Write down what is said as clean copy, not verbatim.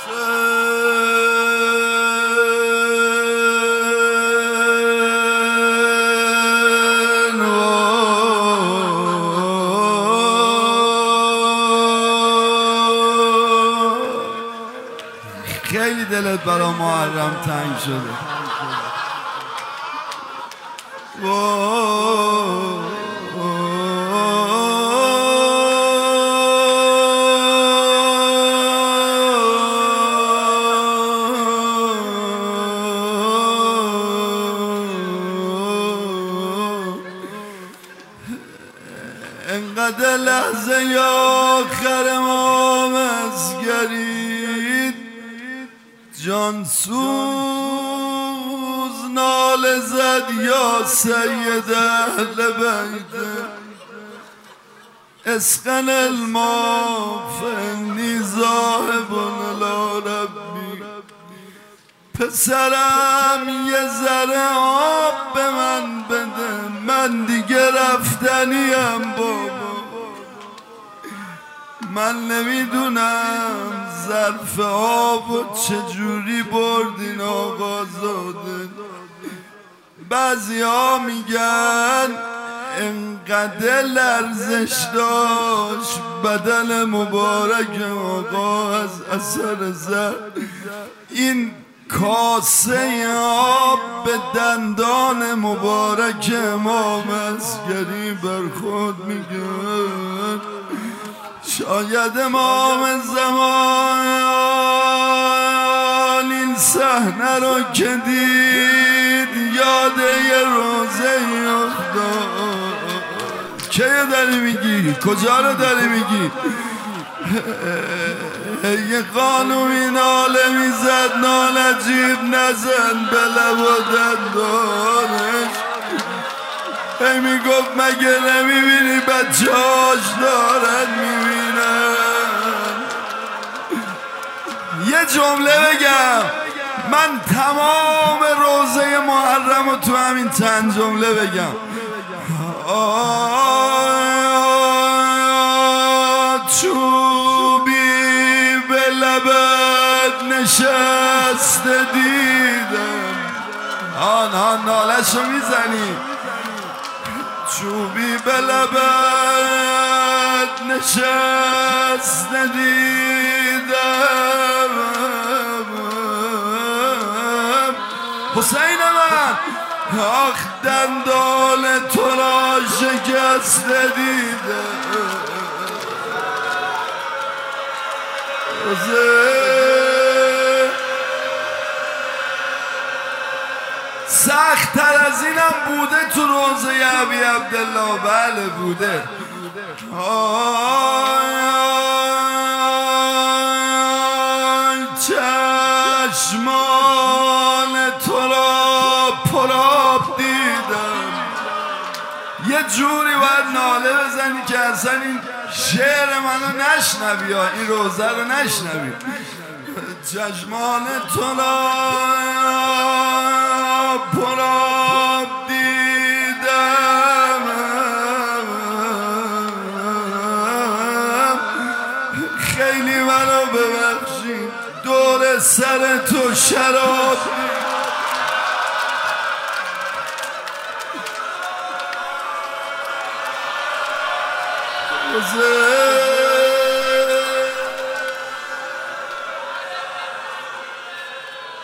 خیلی دلت برا محرم تنگ شده. انقدر لحظه آخر ما مسگرید، جانسوز ناله زد یا سید اهل بیت اسقن الماء فانی ذاهب الی ربی. پسرم یه ذره آب به من بده، من دیگه رفتنیم بابا. من نمیدونم ظرف آب و چجوری بردین آقا زاده. بعضی ها میگن انقدر لرزش داشت بدن مبارک آقا از اثر زرد. این کاسه آب به دندان مبارک امام عسکری برخورد میگن. شاید امام زمان این صحنه رو که دید یاد یه روزه افتاد. که داری میگی؟ کجا رو داری میگی؟ یه خانومی ناله میزد، نالجیب نزن به لب و دندانش. هی میگفت مگه نمیبینی بچه‌هاش دارن میبینن. یه جمله بگم، من تمام روزه محرم رو تو همین چند جمله بگم. چوبی به لبت نشسته دیدم. آنها نالشو میزنی. چوبی به لبت نشسته دیدم. حسین من آخ دندان تو را شکسته دیدم. سخت تر از اینم بوده تو روزه ابی عبدالله. بله بوده. چشمان تو را پرآب دیدم. یه جوری باید ناله بزنی که اصلا این شعر منو نشنوی یا این روزه رو نشنوی. چشمان تو را پرآب دیدم. خیلی منو ببخشید دور سر تو شراب دیدم.